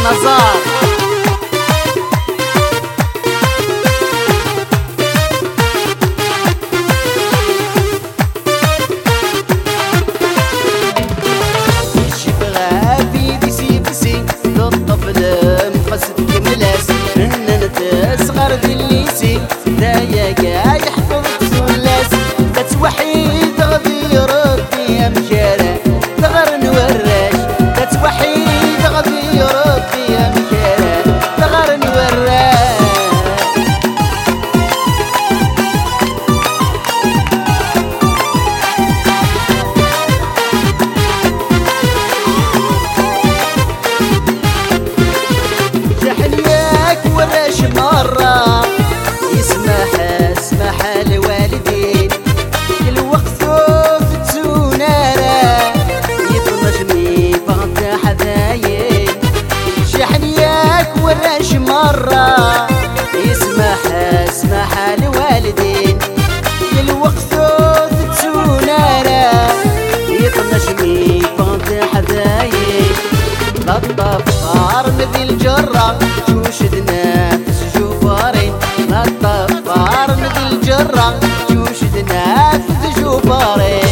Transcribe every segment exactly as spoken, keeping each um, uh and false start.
نزار. مرة يسمح اسمح لوالدين الوقت تسونارا يطنش مي فانت حذايب لا تطفر مثل الجرة جوشدنا في جوفارين لا تطفر مثل الجرة جوشدنا في جوفارين.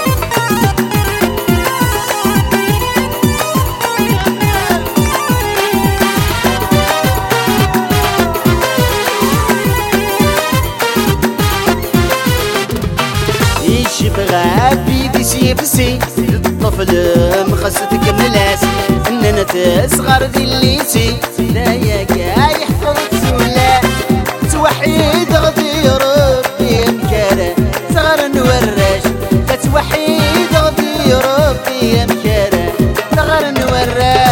بغا بيدي سيبسي الطفل مخصتك ملاس اننا تصغر ذي الليسي لا يا كاي حفظت سولا توحيد غدي ربي مكارا صغر نورش لا توحيد غدي ربي مكارا صغر نورش.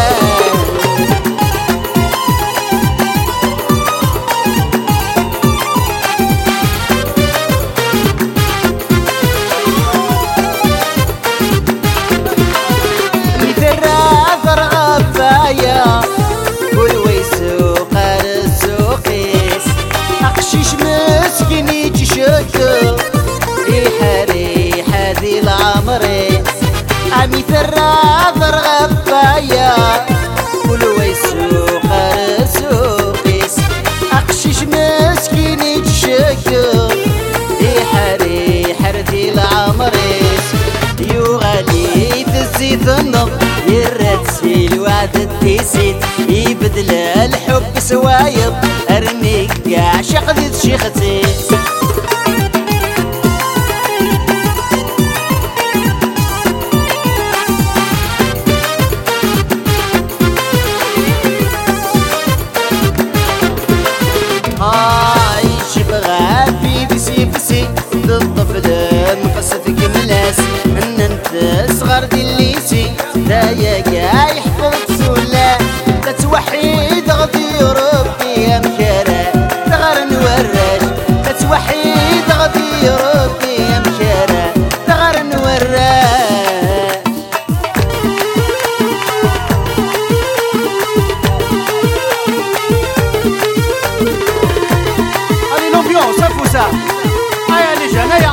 عمي ثراث رغبايا ولويس وقار سوقيس أقشش مسكين يتشكر ريحة ريحة ردي العمريس يغالي تزيد النظ يرتسي الوعد التيسيت يبدل الحب سوايض أرميك قاع شقدي تشيختي. ان انت صغر دي الليسي لا يا كاي حفظت سولا لا توحيد غدي ربي يا مكارا تغار نورش لا توحيد غدي ربي يا مكارا تغار نورش. هذه لومبيونس افوسا هيا لي جنايا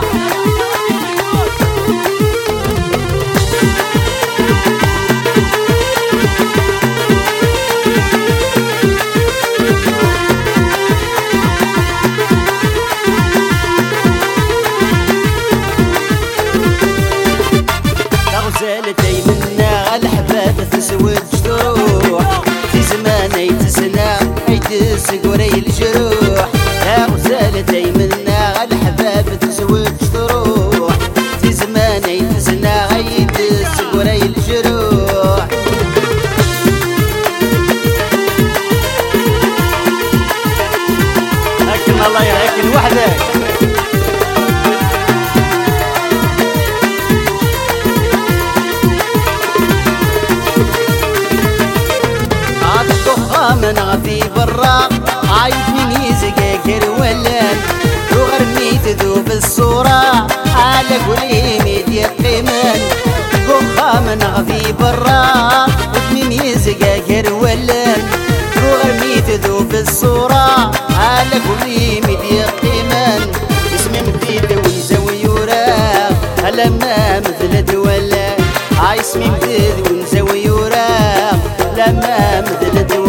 غزالتي منا الحباب تسود جروح في زماني تسنى يدس قري الجروح يا غزالتي منا الحباب تسود جروح في زماني تسنى يدس قري الجروح. لكن الله يهكن وحدك من غفي برا عايد من يزقاك الولان وغرميت ذوب الصورة على قولي يقيمن بخا من غفي برا من يزقاك الولان وغرميت ذوب الصورة على قولي يقيمن اسمي مديد ونزوي وراق هلا ما مثل دولا اسمي مديد ونزوي وراق لما مثل دولا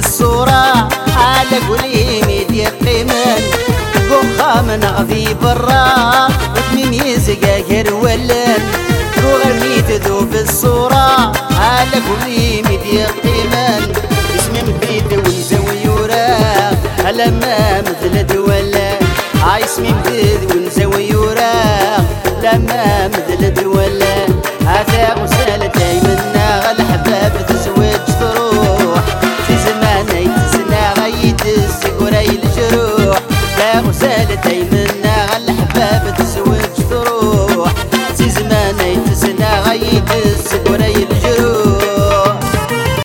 الصورة على قولي ميدي قيمان قوخا من غذي برا وتميم يزقا غير ولان روغر ميت ذوب الصورة على قولي ميدي قيمان اسمي مبيت ويزوي يورا هلا ما مثل دولا اسمي مبيت